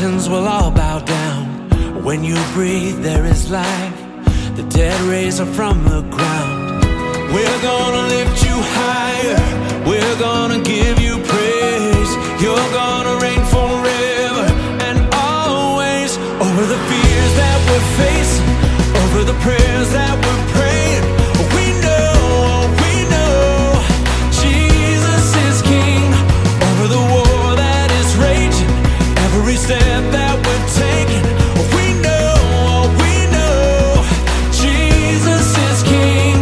mountains will all bow down. When you breathe, there is life. The dead raise up from the ground. We're gonna lift you higher. We're gonna give you praise. You're gonna reign forever and always. Over the fears that we're facing, over the prayers that we're praying, we know Jesus is King. Over the war that is raging, every step that we're taking, we know Jesus is King.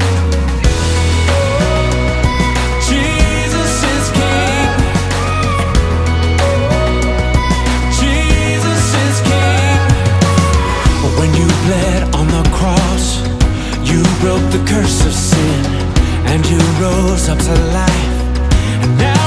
Jesus is King. Jesus is King. When you bled on the cross, you broke the curse of sin, and you rose up to life. And now